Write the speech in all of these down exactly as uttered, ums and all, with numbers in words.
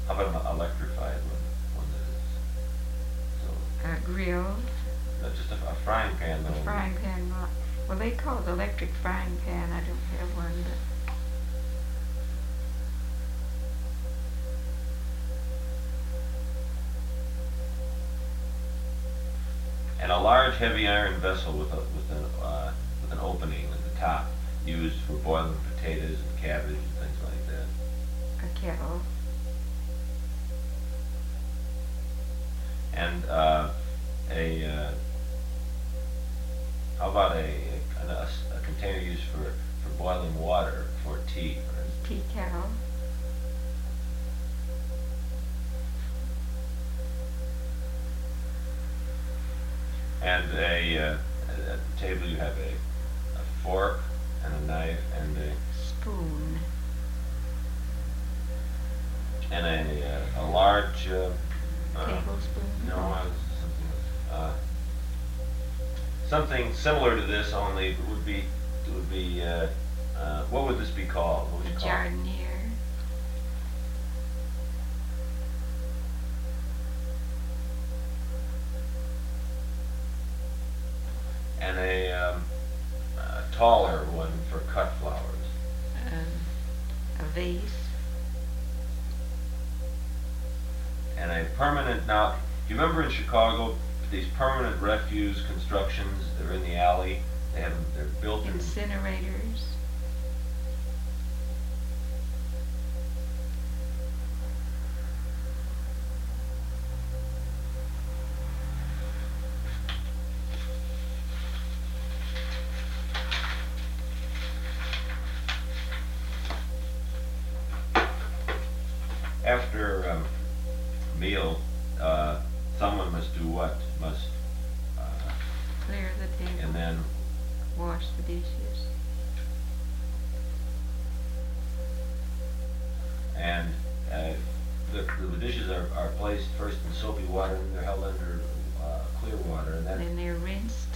How about an electrified one? One that is so. A grill. No, just a, a frying pan though. A frying pan. Well, they call it electric frying pan. I don't have one, but. And a large heavy iron vessel with a with an uh, with an opening at the top, used for boiling potatoes and cabbage and things like that. A kettle. And uh, a uh, how about a, a, a, a container used for, for boiling water for tea, for instance? Tea kettle. And a, uh, at the table you have a, a fork and a knife and a spoon and a uh, a large uh, uh, tablespoon. No, uh, something uh, something similar to this, only it would be it would be uh, uh, what would this be called? What would you A call it? jardiniere. And a, um, a taller one for cut flowers. Um, a vase. And a permanent, now, do you remember in Chicago, these permanent refuse constructions, they're in the alley, they have them, they're built in... Incinerators. After um, meal, uh, someone must do what? Must uh, Clear the table. and then wash the dishes. and uh, the, the dishes are, are placed first in soapy water, and they're held under uh, clear water, and then Then they're rinsed.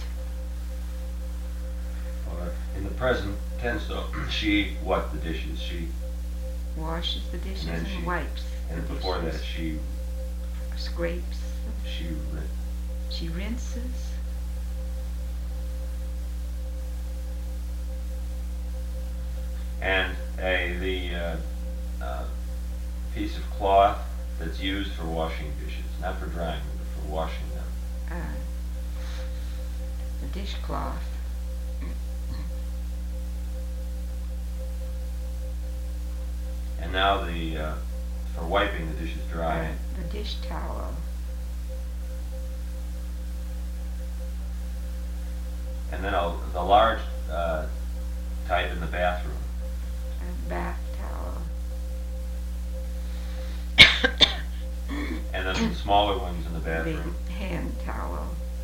or in the present tense though, she what the dishes she Washes the dishes And and, then she- wipes and the before dishes. that she Scrapes. she ri- She rinses. and a the uh, uh, piece of cloth that's used for washing dishes, not for drying them, but for washing them. Uh, the dishcloth. And now the uh, for wiping the dishes dry. Uh, the dish towel. And then a, the large uh, type in the bathroom. A bath towel. And then some smaller ones in the bathroom. The hand towel.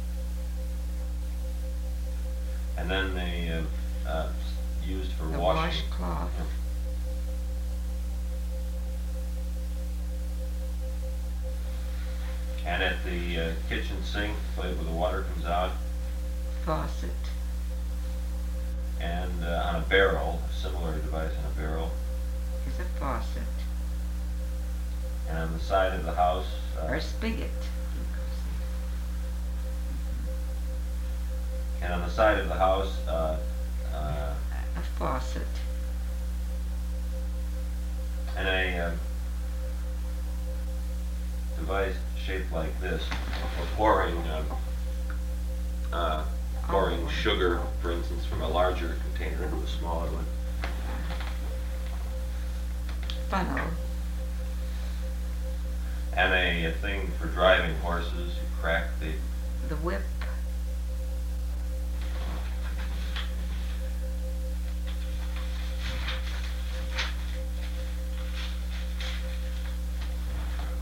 And then the uh, uh, used for The washing. washcloth. And at the uh, kitchen sink, where the water comes out, Faucet. and uh, on a barrel, a similar device on a barrel, Is a faucet. and on the side of the house, uh, Or a spigot. and on the side of the house, uh, uh, A faucet. and a uh, device shaped like this for pouring uh, uh, pouring Oh. sugar, for instance, from a larger container into a smaller one. Funnel. And a, a thing for driving horses. You crack the The whip.